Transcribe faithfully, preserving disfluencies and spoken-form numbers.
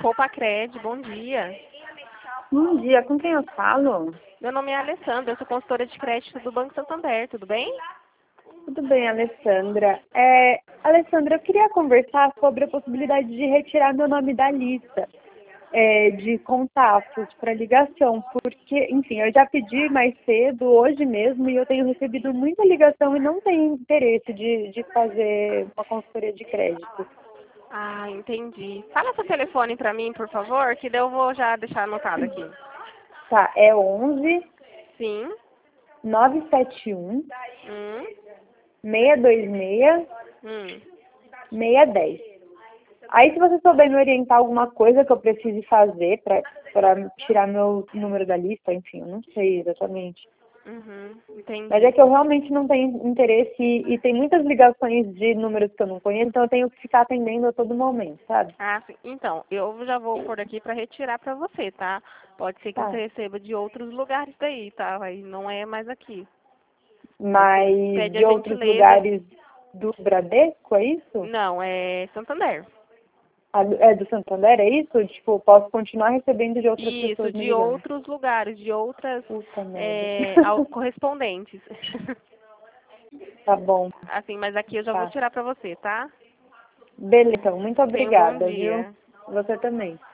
Poupa Cred, bom dia. Bom dia, com quem eu falo? Meu nome é Alessandra, eu sou consultora de crédito do Banco Santander, tudo bem? Tudo bem, Alessandra. É, Alessandra, eu queria conversar sobre a possibilidade de retirar meu nome da lista é, de contatos para ligação, porque, enfim, eu já pedi mais cedo, hoje mesmo, e eu tenho recebido muita ligação e não tenho interesse de, de fazer uma consultoria de crédito. Ah, entendi. Fala seu telefone para mim, por favor, que daí eu vou já deixar anotado aqui. Tá, é onze, Sim. nove sete um, Hum. seis dois seis, Hum. seis dez. Aí, se você souber me orientar alguma coisa que eu precise fazer para tirar meu número da lista, enfim, eu não sei exatamente. Uhum. Mas é Entendi. que eu realmente não tenho interesse e, e tem muitas ligações de números que eu não conheço, então eu tenho que ficar atendendo a todo momento, sabe? Ah, sim. Então, eu já vou por aqui para retirar para você, tá? Pode ser que você Tá. receba de outros lugares daí, tá? Aí não é mais aqui. Aí você Mas pede a de outros gentileza. lugares do Bradesco, é isso? Não, é Santander. Ah, É do Santander, é isso? Tipo, posso continuar recebendo de outras Isso, pessoas me de ligando. outros lugares, de outras Puta merda. é, ao- correspondentes. Tá bom, Assim, mas aqui eu já vou tá. tirar pra você, tá? Beleza, então, muito Tenha um bom obrigada, viu? dia. Você também.